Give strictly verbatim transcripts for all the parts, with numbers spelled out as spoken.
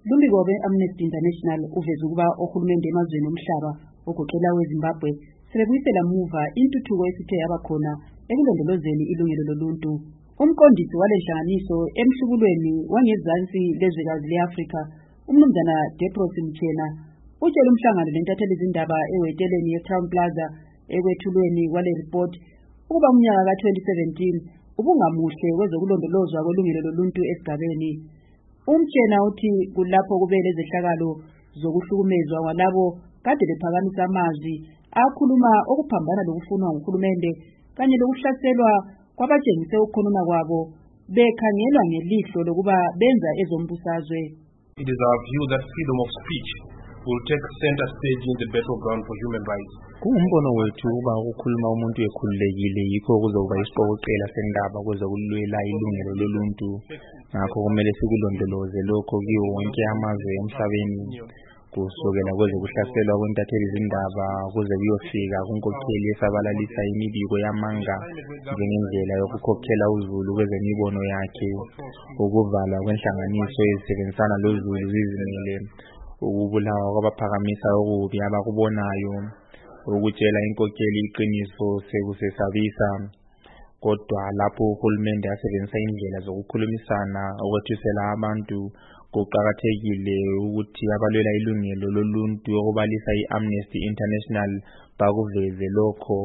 Lumbiko be-Amnesty International uveza ukuba ohulumende emazweni omhlaba ogoqela weZimbabwe sebebuyisela muva intuthuko esithe yaba khona ekulondolozeni ilungelo loluntu. Umqondisi wale nhlanganiso emhlubulweni wangezansi lezwekazi le-Afrika, umnumzana Depros Mchena, utshela umhlangano lentatheli izindaba eweteleni ye-Crown Plaza ekwethulweni kwale report ukuba umnyaka ka twenty seventeen ubungamuhle kwezokulondolozwa kwelungelo loluntu esigabeni. Umtshena uthi kulapho kubele zehlakalo zokuhlukumezwa walabo kade bephakamisa amazwi akhuluma okuphambana lokufunwa nguhulumende kanye lokuhlaselwa kwabatshengise ukukhonona kwabo bekhangelwa ngelihlo lokuba benza ezombusazwe. It is our view that freedom of speech will take center stage in the battleground for human rights. Kumbono wethu uba ukukhuluma umuntu ekhululekile yikho kuzoba isiqokoqela sendaba kwezokulwela ilungelo loluntu. Ngakho kumele sikulondoloze lokho kiwo wonke amazwe emhlabeni, kusukela kwezokuhlaselwa kwentatheli izindaba kuze kuyofika kunkokheli esabalalisa imibiko yamanga njengendlela yokukhokhela uZulu kwezemibono yakhe, ukuvalwa kwenhlanganiso ezisebenzisana loZulu zizimele, ukubulawa kwabaphakamisa okubi abakubonayo, ukutshela inkokheli iqiniso sekusesabisa. Kodwa lapho uhulumende asebenzisa indlela zokukhulumisana ukwethusela abantu, kuqakathekile ukuthi abalwela ilungelo loluntu okubalisa i-Amnesty International bakuveze lokho.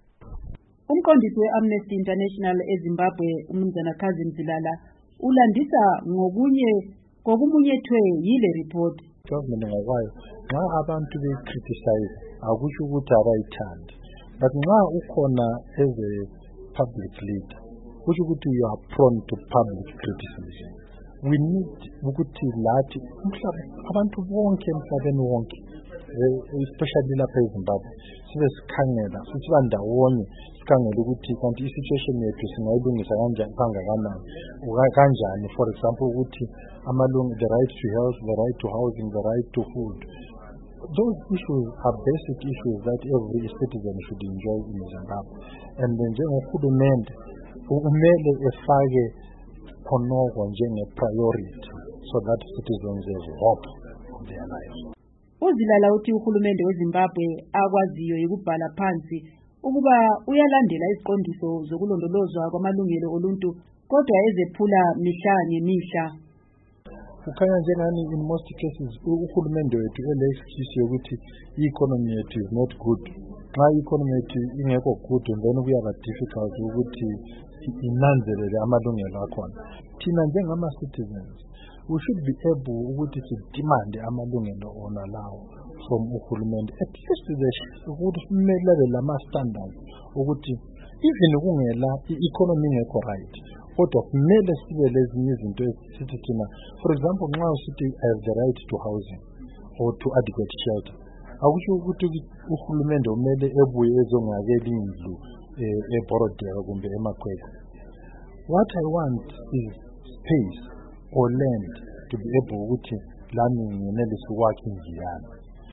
Umqondisi we-Amnesty International eZimbabwe, umnumzana Kazim Zilala, ulandisa ngokunye kokumunyethwe yile report. Government ngakwayo nxa abantu be-criticize akusho ukuthi abayithandi, but nxa ukhona as a public leader kusho ukuthi you are prone to public criticism. We need ukuthi lathi umhlaba abantu bonke emhlabeni wonke, especially lapha eZimbabwe, sibe sikhangela futhi bandawonye sikhangela ukuthi kanti i-situation yethu singayilungisa kanjani kangakanani kanjani. For example, ukuthi amalungu, the right to health, the right to housing, the right to food. Those issues are basic issues that every citizen should enjoy in Zimbabwe. And then njengohulumende kumele efake khonoko njenge-priority so that citizens have hope of their lives. Uzilala uthi uhulumende weZimbabwe akwaziyo ukubhala phansi ukuba uyalandela iziqondiso zokulondolozwa kwamalungelo oluntu, kodwa ezephula mihla ngemihla. Kukhanya njengani in most cases uhulumende wethu ele excuse yokuthi i-economy yethu is not good. Nxa i-economy yethu ingekho good, then kuyaba difficult ukuthi inanzelele amalungelo akhona. Thina njengama-citizens we should be able ukuthi sidimande amalungelo ona lawo from uhulumende, at least ukuthi kumele lama-standards ukuthi even kungela i-economy ingekho right, kodwa kumele sibe lezinye izinto esithi thina, for example, nxa usithi I have the right to housing or to adequate shelter, akusho ukuthi uhulumende umele ebuye ezongakela indlu eBorodero kumbe eMakwetla. What I want is space or land to be able ukuthi lami ngenelisi ukwakha indlu yami.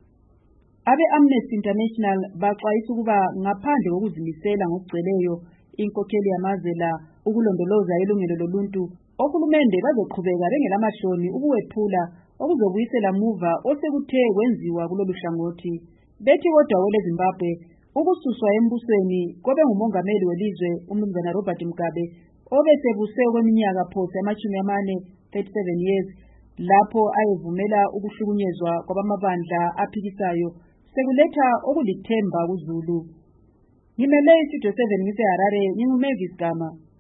Abe-Amnesty International baxwayisa ukuba ngaphandle kokuzimisela ngokugcweleyo inkokheli yamazwe la ukulondoloza ilungelo loluntu, ohulumende bazoqhubeka bengelamahloni ukuwephula okuzobuyisela muva osekuthe kwenziwa kulolu hlangothi. Bethi kodwa wele Zimbabwe ukususwa embusweni kobe ngumongameli welizwe umnumzana Robert Mugabe obesebuse kweminyaka phose amashumi amane, thirty-seven years, lapho ayevumela ukuhlukunyezwa kwabamabandla aphikisayo sekuletha okulithemba kuZulu. Ngimele iStudio seven ngise Harare, nginguMavis Gama.